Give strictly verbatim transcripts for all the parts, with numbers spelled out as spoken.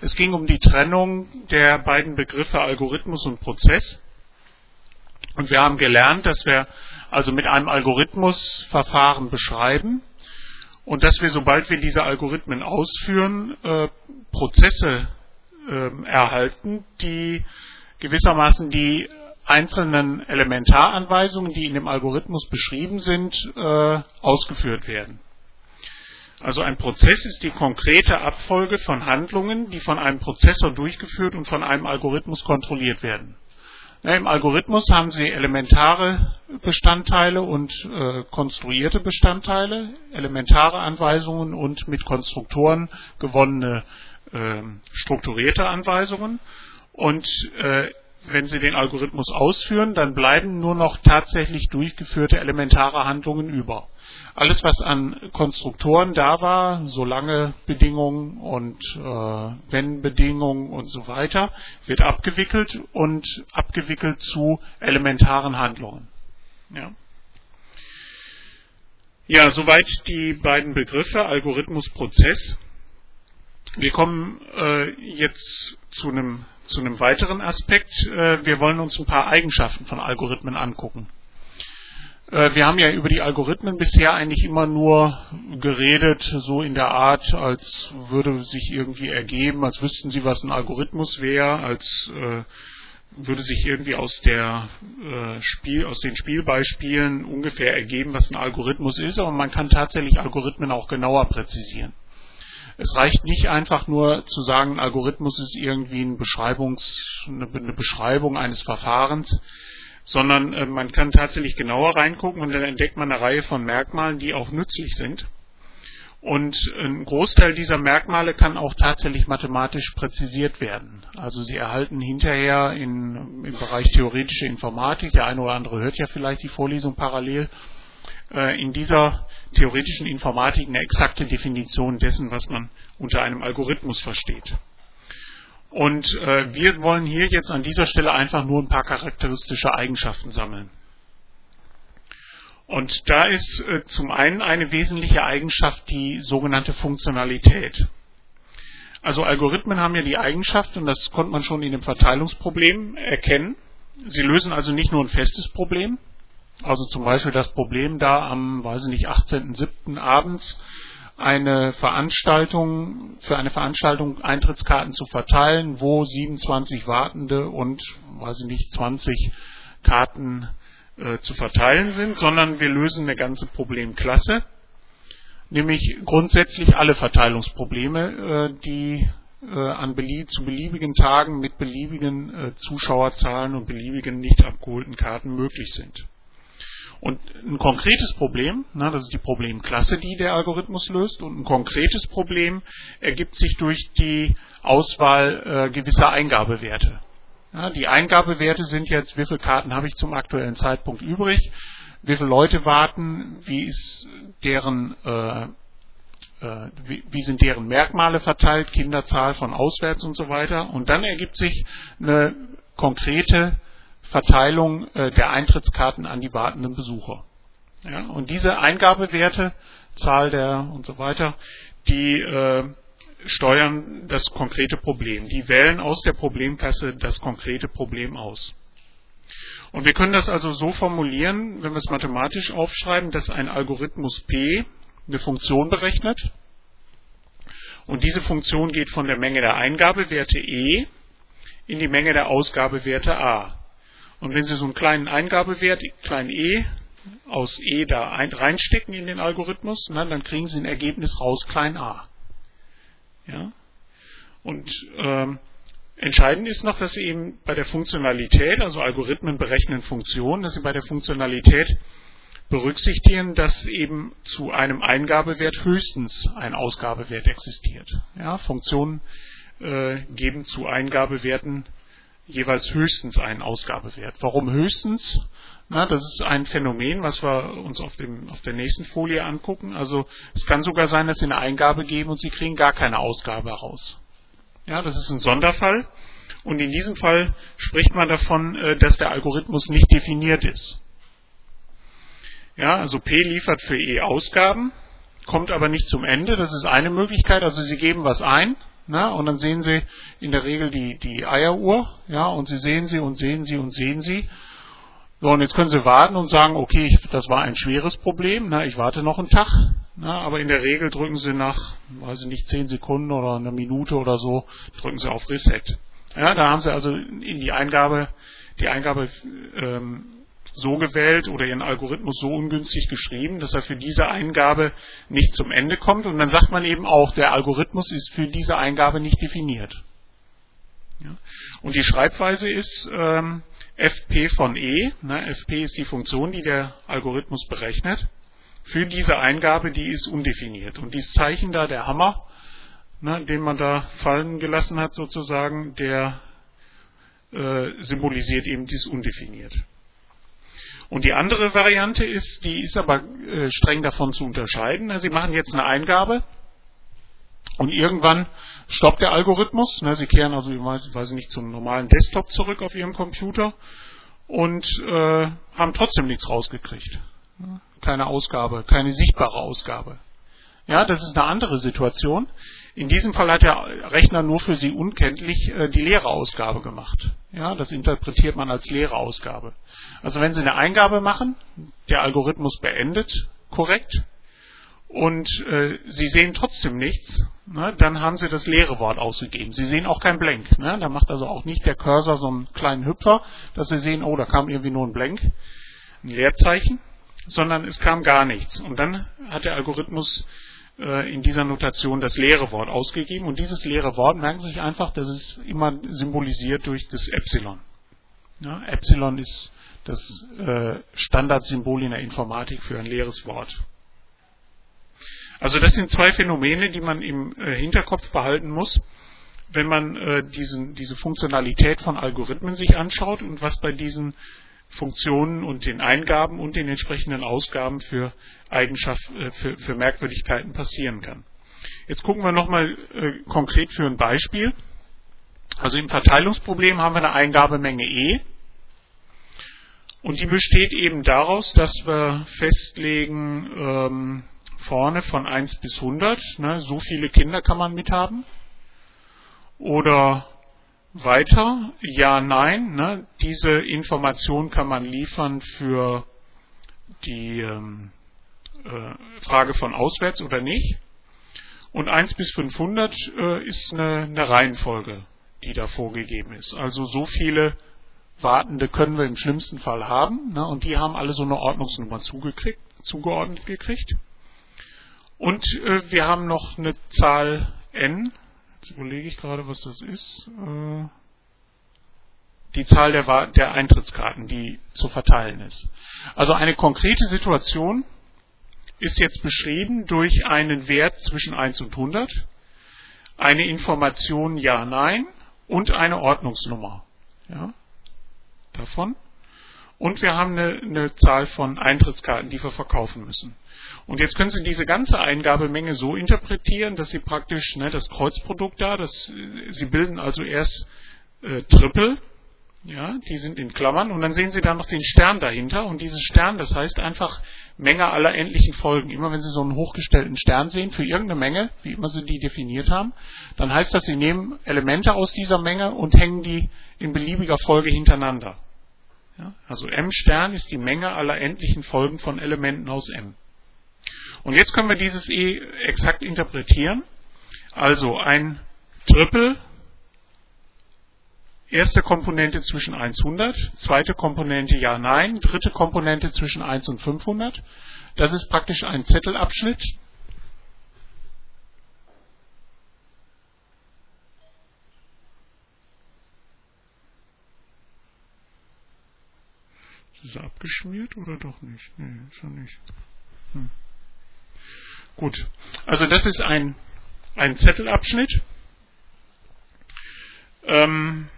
Es ging um die Trennung der beiden Begriffe Algorithmus und Prozess. Und wir haben gelernt, dass wir also mit einem Algorithmus Verfahren beschreiben und dass wir, sobald wir diese Algorithmen ausführen, äh, Prozesse äh, erhalten, die gewissermaßen die einzelnen Elementaranweisungen, die in dem Algorithmus beschrieben sind, äh, ausgeführt werden. Also ein Prozess ist die konkrete Abfolge von Handlungen, die von einem Prozessor durchgeführt und von einem Algorithmus kontrolliert werden. Ja, im Algorithmus haben Sie elementare Bestandteile und äh, konstruierte Bestandteile, elementare Anweisungen und mit Konstruktoren gewonnene äh, strukturierte Anweisungen. Und äh, wenn Sie den Algorithmus ausführen, dann bleiben nur noch tatsächlich durchgeführte elementare Handlungen über. Alles, was an Konstruktoren da war, solange Bedingungen und äh, wenn Bedingungen und so weiter, wird abgewickelt und abgewickelt zu elementaren Handlungen. Ja, ja, soweit die beiden Begriffe Algorithmus, Prozess. Wir kommen äh, jetzt zu einem zu einem weiteren Aspekt. Äh, wir wollen uns ein paar Eigenschaften von Algorithmen angucken. Wir haben ja über die Algorithmen bisher eigentlich immer nur geredet, so in der Art, als würde sich irgendwie ergeben, als wüssten Sie, was ein Algorithmus wäre, als äh, würde sich irgendwie aus der äh, Spiel, aus den Spielbeispielen ungefähr ergeben, was ein Algorithmus ist, aber man kann tatsächlich Algorithmen auch genauer präzisieren. Es reicht nicht einfach nur zu sagen, ein Algorithmus ist irgendwie ein Beschreibungs, eine, eine Beschreibung eines Verfahrens, sondern äh, man kann tatsächlich genauer reingucken und dann entdeckt man eine Reihe von Merkmalen, die auch nützlich sind. Und ein Großteil dieser Merkmale kann auch tatsächlich mathematisch präzisiert werden. Also Sie erhalten hinterher in, im Bereich theoretische Informatik, der eine oder andere hört ja vielleicht die Vorlesung parallel, äh, in dieser theoretischen Informatik eine exakte Definition dessen, was man unter einem Algorithmus versteht. Und äh, wir wollen hier jetzt an dieser Stelle einfach nur ein paar charakteristische Eigenschaften sammeln. Und da ist äh, zum einen eine wesentliche Eigenschaft die sogenannte Funktionalität. Also Algorithmen haben ja die Eigenschaft, und das konnte man schon in dem Verteilungsproblem erkennen, sie lösen also nicht nur ein festes Problem, also zum Beispiel das Problem da am, weiß ich nicht, achtzehnten siebten abends, eine Veranstaltung, für eine Veranstaltung Eintrittskarten zu verteilen, wo siebenundzwanzig Wartende und, weiß ich nicht, zwanzig Karten äh, zu verteilen sind, sondern wir lösen eine ganze Problemklasse, nämlich grundsätzlich alle Verteilungsprobleme, äh, die äh, an belieb- zu beliebigen Tagen mit beliebigen äh, Zuschauerzahlen und beliebigen nicht abgeholten Karten möglich sind. Und ein konkretes Problem, na, das ist die Problemklasse, die der Algorithmus löst, und ein konkretes Problem ergibt sich durch die Auswahl äh, gewisser Eingabewerte. Ja, die Eingabewerte sind jetzt, wie viele Karten habe ich zum aktuellen Zeitpunkt übrig, wie viele Leute warten, wie ist deren, äh, äh, wie, wie sind deren Merkmale verteilt, Kinderzahl von auswärts und so weiter. Und dann ergibt sich eine konkrete Verteilung äh, der Eintrittskarten an die wartenden Besucher. Ja, und diese Eingabewerte, Zahl der und so weiter, die äh, steuern das konkrete Problem. Die wählen aus der Problemklasse das konkrete Problem aus. Und wir können das also so formulieren, wenn wir es mathematisch aufschreiben, dass ein Algorithmus P eine Funktion berechnet. Und diese Funktion geht von der Menge der Eingabewerte E in die Menge der Ausgabewerte A. Und wenn Sie so einen kleinen Eingabewert, klein e, aus e da ein, reinstecken in den Algorithmus, na, dann kriegen Sie ein Ergebnis raus, klein a. Ja? Und ähm, entscheidend ist noch, dass Sie eben bei der Funktionalität, also Algorithmen berechnen Funktionen, dass Sie bei der Funktionalität berücksichtigen, dass eben zu einem Eingabewert höchstens ein Ausgabewert existiert. Ja? Funktionen äh, geben zu Eingabewerten jeweils höchstens einen Ausgabewert. Warum höchstens? Na, das ist ein Phänomen, was wir uns auf, dem, auf der nächsten Folie angucken. Also es kann sogar sein, dass Sie eine Eingabe geben und Sie kriegen gar keine Ausgabe heraus. Ja, das ist ein Sonderfall. Und in diesem Fall spricht man davon, dass der Algorithmus nicht definiert ist. Ja, also P liefert für E Ausgaben, kommt aber nicht zum Ende. Das ist eine Möglichkeit. Also Sie geben was ein. Na, und dann sehen Sie in der Regel die, die Eieruhr, ja, und Sie sehen sie und sehen sie und sehen sie. So, und jetzt können Sie warten und sagen, okay, ich, das war ein schweres Problem, na, ich warte noch einen Tag, na, aber in der Regel drücken Sie nach, weiß ich nicht, zehn Sekunden oder eine Minute oder so, drücken Sie auf Reset. Ja, da haben Sie also in die Eingabe, die Eingabe ähm, so gewählt oder Ihren Algorithmus so ungünstig geschrieben, dass er für diese Eingabe nicht zum Ende kommt. Und dann sagt man eben auch, der Algorithmus ist für diese Eingabe nicht definiert. Ja. Und die Schreibweise ist ähm, F P von E. Ne, F P ist die Funktion, die der Algorithmus berechnet. Für diese Eingabe, die ist undefiniert. Und dieses Zeichen da, der Hammer, ne, den man da fallen gelassen hat sozusagen, der äh, symbolisiert eben dieses undefiniert. Und die andere Variante ist, die ist aber äh, streng davon zu unterscheiden. Sie machen jetzt eine Eingabe und irgendwann stoppt der Algorithmus. Sie kehren also, ich weiß, weiß nicht, zum normalen Desktop zurück auf Ihrem Computer und äh, haben trotzdem nichts rausgekriegt. Keine Ausgabe, keine sichtbare Ausgabe. Ja, das ist eine andere Situation. In diesem Fall hat der Rechner nur für Sie unkenntlich äh, die leere Ausgabe gemacht. Ja, das interpretiert man als leere Ausgabe. Also wenn Sie eine Eingabe machen, der Algorithmus beendet korrekt und äh, Sie sehen trotzdem nichts, ne, dann haben Sie das leere Wort ausgegeben. Sie sehen auch kein Blank. Ne, da macht also auch nicht der Cursor so einen kleinen Hüpfer, dass Sie sehen, oh, da kam irgendwie nur ein Blank, ein Leerzeichen, sondern es kam gar nichts. Und dann hat der Algorithmus in dieser Notation das leere Wort ausgegeben. Und dieses leere Wort, merken Sie sich einfach, das ist immer symbolisiert durch das Epsilon. Ja, Epsilon ist das äh, Standardsymbol in der Informatik für ein leeres Wort. Also das sind zwei Phänomene, die man im äh, Hinterkopf behalten muss, wenn man äh, diesen, diese Funktionalität von Algorithmen sich anschaut und was bei diesen Funktionen und den Eingaben und den entsprechenden Ausgaben für Eigenschaften, für, für Merkwürdigkeiten passieren kann. Jetzt gucken wir nochmal äh, konkret für ein Beispiel. Also im Verteilungsproblem haben wir eine Eingabemenge E und die besteht eben daraus, dass wir festlegen ähm, vorne von eins bis hundert, ne, so viele Kinder kann man mithaben, oder weiter, ja, nein, ne, diese Information kann man liefern für die ähm, äh, Frage von auswärts oder nicht. Und eins bis fünfhundert äh, ist eine, eine Reihenfolge, die da vorgegeben ist. Also so viele Wartende können wir im schlimmsten Fall haben, ne, und die haben alle so eine Ordnungsnummer zugekriegt, zugeordnet gekriegt. Und äh, wir haben noch eine Zahl n. Jetzt überlege ich gerade, was das ist. Die Zahl der, der Eintrittskarten, die zu verteilen ist. Also eine konkrete Situation ist jetzt beschrieben durch einen Wert zwischen eins und hundert, eine Information Ja, Nein und eine Ordnungsnummer. Ja, davon. Und wir haben eine, eine Zahl von Eintrittskarten, die wir verkaufen müssen. Und jetzt können Sie diese ganze Eingabemenge so interpretieren, dass Sie praktisch, ne, das Kreuzprodukt da, das, Sie bilden also erst äh, Triple, ja, die sind in Klammern, und dann sehen Sie da noch den Stern dahinter, und dieses Stern, das heißt einfach Menge aller endlichen Folgen. Immer wenn Sie so einen hochgestellten Stern sehen, für irgendeine Menge, wie immer Sie die definiert haben, dann heißt das, Sie nehmen Elemente aus dieser Menge und hängen die in beliebiger Folge hintereinander. Ja, also M Stern ist die Menge aller endlichen Folgen von Elementen aus M. Und jetzt können wir dieses E exakt interpretieren. Also ein Triple, erste Komponente zwischen eins und hundert, zweite Komponente Ja, Nein, dritte Komponente zwischen eins und fünfhundert. Das ist praktisch ein Zettelabschnitt. Ist er abgeschmiert oder doch nicht? Nee, ist er nicht. Hm. Gut, also das ist ein, ein Zettelabschnitt. Ähm,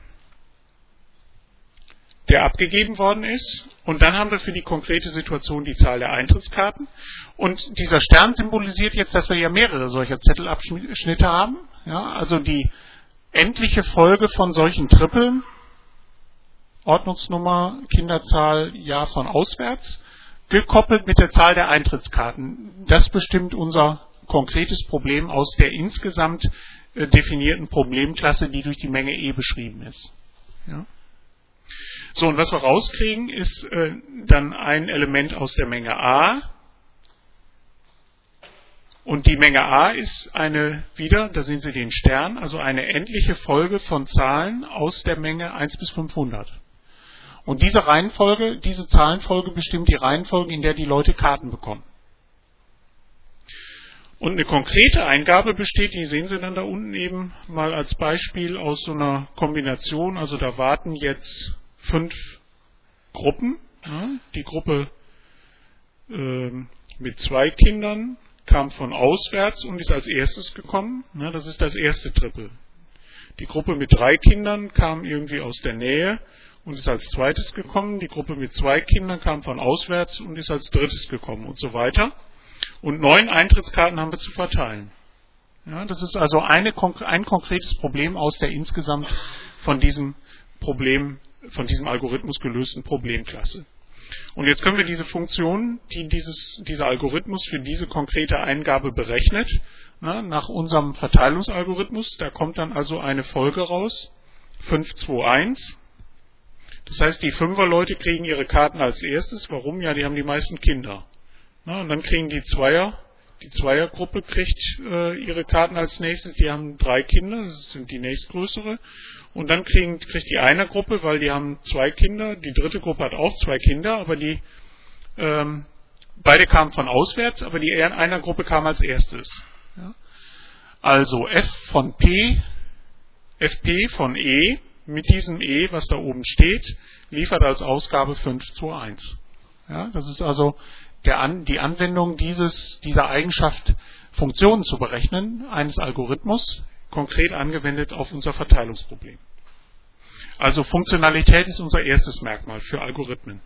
der abgegeben worden ist. Und dann haben wir für die konkrete Situation die Zahl der Eintrittskarten. Und dieser Stern symbolisiert jetzt, dass wir ja mehrere solcher Zettelabschnitte haben. Ja, also die endliche Folge von solchen Trippeln, Ordnungsnummer, Kinderzahl, Jahr von auswärts, gekoppelt mit der Zahl der Eintrittskarten. Das bestimmt unser konkretes Problem aus der insgesamt äh, definierten Problemklasse, die durch die Menge E beschrieben ist. Ja. So, und was wir rauskriegen, ist äh, dann ein Element aus der Menge A. Und die Menge A ist eine, wieder, da sehen Sie den Stern, also eine endliche Folge von Zahlen aus der Menge eins bis fünfhundert. Und diese Reihenfolge, diese Zahlenfolge bestimmt die Reihenfolge, in der die Leute Karten bekommen. Und eine konkrete Eingabe besteht, die sehen Sie dann da unten eben mal als Beispiel aus so einer Kombination, also da warten jetzt fünf Gruppen. Ja, die Gruppe äh, mit zwei Kindern kam von auswärts und ist als erstes gekommen. Ja, das ist das erste Trippel. Die Gruppe mit drei Kindern kam irgendwie aus der Nähe und ist als zweites gekommen. Die Gruppe mit zwei Kindern kam von auswärts und ist als drittes gekommen und so weiter. Und neun Eintrittskarten haben wir zu verteilen. Ja, das ist also eine, ein konkretes Problem aus der insgesamt von diesem Problem, von diesem Algorithmus gelösten Problemklasse. Und jetzt können wir diese Funktion, die dieses, dieser Algorithmus für diese konkrete Eingabe berechnet, na, nach unserem Verteilungsalgorithmus, da kommt dann also eine Folge raus, fünf, zwei, eins. Das heißt, die Fünferleute kriegen ihre Karten als erstes. Warum? Ja, die haben die meisten Kinder. Na, und dann kriegen die Zweier, die Zweiergruppe kriegt äh, ihre Karten als nächstes. Die haben drei Kinder, das sind die nächstgrößere. Und dann kriegen, kriegt die Einergruppe, weil die haben zwei Kinder. Die dritte Gruppe hat auch zwei Kinder, aber die ähm, beide kamen von auswärts, aber die Einergruppe kam als erstes. Ja. Also f von P, fp von E mit diesem E, was da oben steht, liefert als Ausgabe fünf, zwei, eins. Ja, das ist also der An, die Anwendung dieses, dieser Eigenschaft, Funktionen zu berechnen, eines Algorithmus, konkret angewendet auf unser Verteilungsproblem. Also Funktionalität ist unser erstes Merkmal für Algorithmen.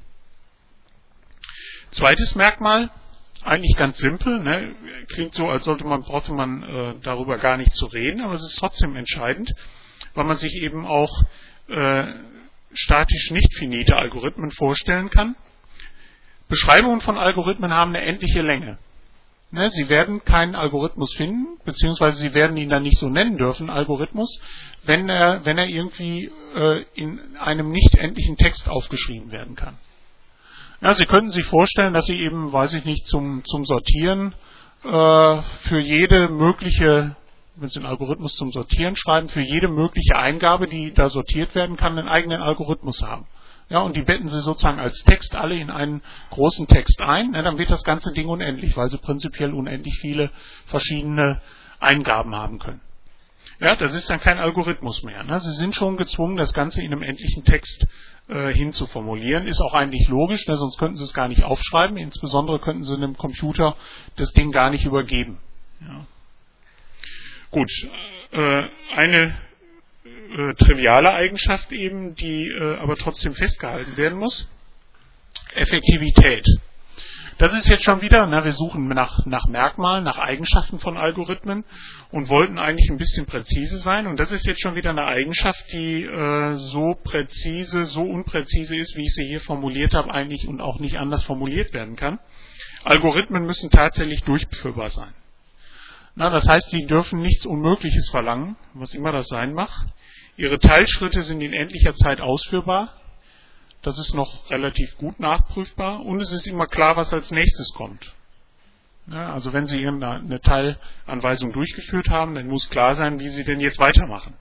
Zweites Merkmal, eigentlich ganz simpel, ne? Klingt so, als sollte man, brauchte man äh, darüber gar nicht zu reden, aber es ist trotzdem entscheidend, weil man sich eben auch äh, statisch nicht finite Algorithmen vorstellen kann. Beschreibungen von Algorithmen haben eine endliche Länge. Ne, Sie werden keinen Algorithmus finden, beziehungsweise Sie werden ihn dann nicht so nennen dürfen, Algorithmus, wenn er, wenn er irgendwie äh, in einem nicht endlichen Text aufgeschrieben werden kann. Ja, Sie könnten sich vorstellen, dass Sie eben, weiß ich nicht, zum, zum Sortieren äh, für jede mögliche, wenn Sie einen Algorithmus zum Sortieren schreiben, für jede mögliche Eingabe, die da sortiert werden kann, einen eigenen Algorithmus haben. Ja, und die betten Sie sozusagen als Text alle in einen großen Text ein. Ja, dann wird das ganze Ding unendlich, weil Sie prinzipiell unendlich viele verschiedene Eingaben haben können. Ja, das ist dann kein Algorithmus mehr. Ne? Sie sind schon gezwungen, das Ganze in einem endlichen Text äh, hinzuformulieren. Ist auch eigentlich logisch, ne? Sonst könnten Sie es gar nicht aufschreiben. Insbesondere könnten Sie einem Computer das Ding gar nicht übergeben. Ja. Gut, äh, eine Äh, triviale Eigenschaft eben, die äh, aber trotzdem festgehalten werden muss. Effektivität. Das ist jetzt schon wieder, na, wir suchen nach, nach Merkmalen, nach Eigenschaften von Algorithmen und wollten eigentlich ein bisschen präzise sein. Und das ist jetzt schon wieder eine Eigenschaft, die äh, so präzise, so unpräzise ist, wie ich sie hier formuliert habe, eigentlich und auch nicht anders formuliert werden kann. Algorithmen müssen tatsächlich durchführbar sein. Na, das heißt, sie dürfen nichts Unmögliches verlangen, was immer das sein mag. Ihre Teilschritte sind in endlicher Zeit ausführbar. Das ist noch relativ gut nachprüfbar. Und es ist immer klar, was als nächstes kommt. Ja, also wenn Sie irgendeine Teilanweisung durchgeführt haben, dann muss klar sein, wie Sie denn jetzt weitermachen.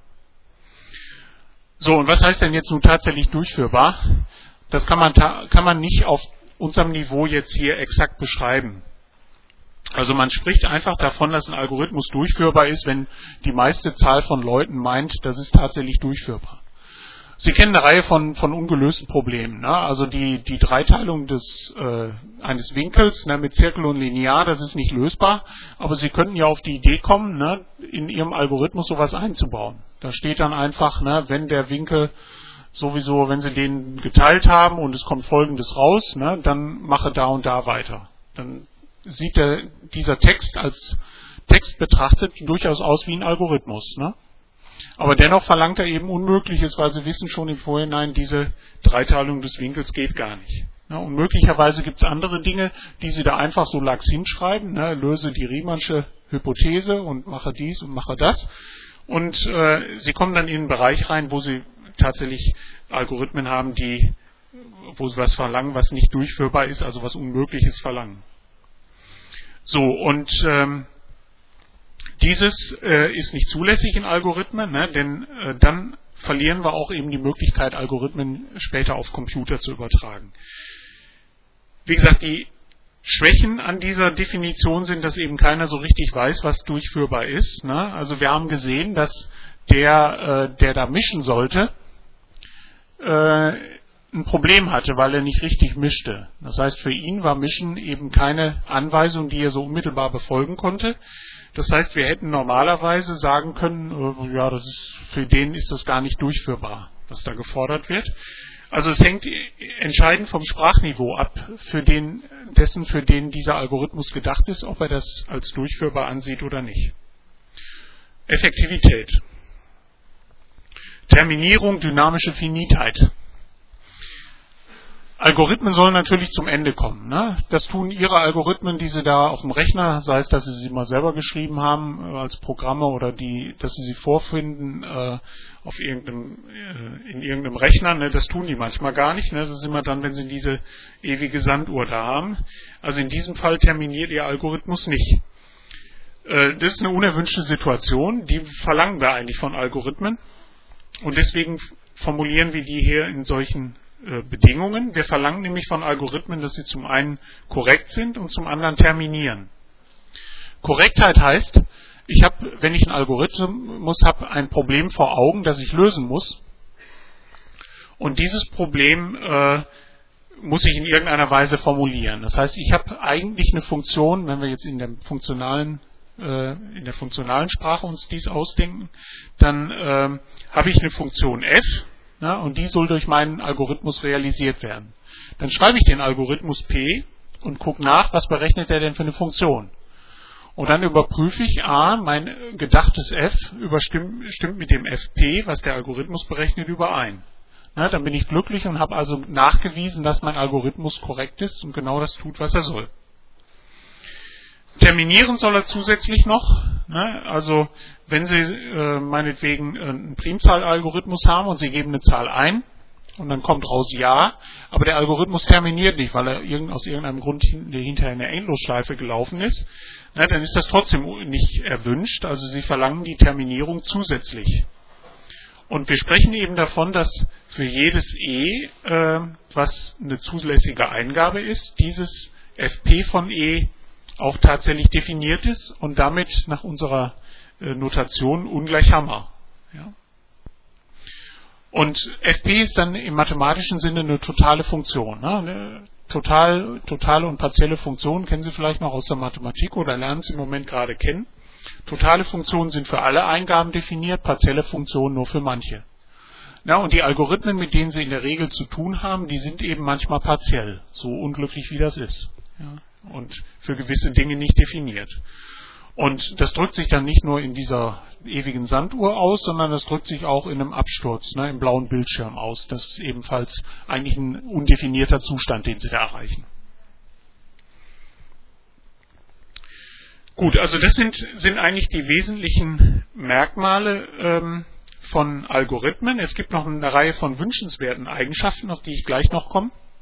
So, und was heißt denn jetzt nun tatsächlich durchführbar? Das kann man, kann man nicht auf unserem Niveau jetzt hier exakt beschreiben. Also man spricht einfach davon, dass ein Algorithmus durchführbar ist, wenn die meiste Zahl von Leuten meint, das ist tatsächlich durchführbar. Sie kennen eine Reihe von, von ungelösten Problemen. Ne? Also die, die Dreiteilung des, äh, eines Winkels, ne, mit Zirkel und Linear, das ist nicht lösbar. Aber Sie könnten ja auf die Idee kommen, ne, in Ihrem Algorithmus sowas einzubauen. Da steht dann einfach, ne, wenn der Winkel sowieso, wenn Sie den geteilt haben und es kommt Folgendes raus, ne, dann mache da und da weiter. Dann sieht der, dieser Text als Text betrachtet durchaus aus wie ein Algorithmus. Ne? Aber dennoch verlangt er eben Unmögliches, weil Sie wissen schon im Vorhinein, diese Dreiteilung des Winkels geht gar nicht. Ne? Und möglicherweise gibt es andere Dinge, die Sie da einfach so lax hinschreiben, ne? Löse die Riemannsche Hypothese und mache dies und mache das. Und äh, Sie kommen dann in einen Bereich rein, wo Sie tatsächlich Algorithmen haben, die, wo Sie was verlangen, was nicht durchführbar ist, also was Unmögliches verlangen. So, und ähm, dieses äh, ist nicht zulässig in Algorithmen, ne, denn äh, dann verlieren wir auch eben die Möglichkeit, Algorithmen später auf Computer zu übertragen. Wie gesagt, die Schwächen an dieser Definition sind, dass eben keiner so richtig weiß, was durchführbar ist. Ne? Also wir haben gesehen, dass der, äh, der da mischen sollte, äh, ein Problem hatte, weil er nicht richtig mischte. Das heißt, für ihn war Mischen eben keine Anweisung, die er so unmittelbar befolgen konnte. Das heißt, wir hätten normalerweise sagen können, äh, ja, das ist, für den ist das gar nicht durchführbar, was da gefordert wird. Also es hängt entscheidend vom Sprachniveau ab, für den, dessen, für den dieser Algorithmus gedacht ist, ob er das als durchführbar ansieht oder nicht. Effektivität. Terminierung, dynamische Finitheit. Algorithmen sollen natürlich zum Ende kommen. Ne? Das tun Ihre Algorithmen, die Sie da auf dem Rechner, sei es, dass Sie sie mal selber geschrieben haben äh, als Programme oder die, dass Sie sie vorfinden äh, auf irgendeinem, äh, in irgendeinem Rechner. Ne? Das tun die manchmal gar nicht. Ne? Das ist immer dann, wenn Sie diese ewige Sanduhr da haben. Also in diesem Fall terminiert Ihr Algorithmus nicht. Äh, das ist eine unerwünschte Situation. Die verlangen wir eigentlich von Algorithmen. Und deswegen formulieren wir die hier in solchen Bedingungen. Wir verlangen nämlich von Algorithmen, dass sie zum einen korrekt sind und zum anderen terminieren. Korrektheit heißt, ich habe, wenn ich einen Algorithmus habe, ein Problem vor Augen, das ich lösen muss. Und dieses Problem äh, muss ich in irgendeiner Weise formulieren. Das heißt, ich habe eigentlich eine Funktion, wenn wir jetzt in der funktionalen äh, in der funktionalen Sprache uns dies ausdenken, dann äh, habe ich eine Funktion f. Ja, und die soll durch meinen Algorithmus realisiert werden. Dann schreibe ich den Algorithmus P und gucke nach, was berechnet er denn für eine Funktion. Und dann überprüfe ich, a, mein gedachtes f überstimmt, stimmt mit dem fp, was der Algorithmus berechnet, überein. Ja, dann bin ich glücklich und habe also nachgewiesen, dass mein Algorithmus korrekt ist und genau das tut, was er soll. Terminieren soll er zusätzlich noch, ne? Also wenn Sie äh, meinetwegen einen Primzahlalgorithmus haben und Sie geben eine Zahl ein und dann kommt raus ja, aber der Algorithmus terminiert nicht, weil er irgend, aus irgendeinem Grund hinterher eine Endlosschleife gelaufen ist, ne? Dann ist das trotzdem nicht erwünscht, also Sie verlangen die Terminierung zusätzlich. Und wir sprechen eben davon, dass für jedes e, äh, was eine zulässige Eingabe ist, dieses fp von e auch tatsächlich definiert ist und damit nach unserer äh, Notation ungleich Hammer. Ja. Und fp ist dann im mathematischen Sinne eine totale Funktion. Ne? Eine total, totale und partielle Funktion kennen Sie vielleicht noch aus der Mathematik oder lernen Sie im Moment gerade kennen. Totale Funktionen sind für alle Eingaben definiert, partielle Funktionen nur für manche. Ja, und die Algorithmen, mit denen Sie in der Regel zu tun haben, die sind eben manchmal partiell, so unglücklich wie das ist. Ja. Und für gewisse Dinge nicht definiert. Und das drückt sich dann nicht nur in dieser ewigen Sanduhr aus, sondern das drückt sich auch in einem Absturz, ne, im blauen Bildschirm aus. Das ist ebenfalls eigentlich ein undefinierter Zustand, den Sie da erreichen. Gut, also das sind, sind eigentlich die wesentlichen Merkmale ähm, von Algorithmen. Es gibt noch eine Reihe von wünschenswerten Eigenschaften, auf die ich gleich noch komme.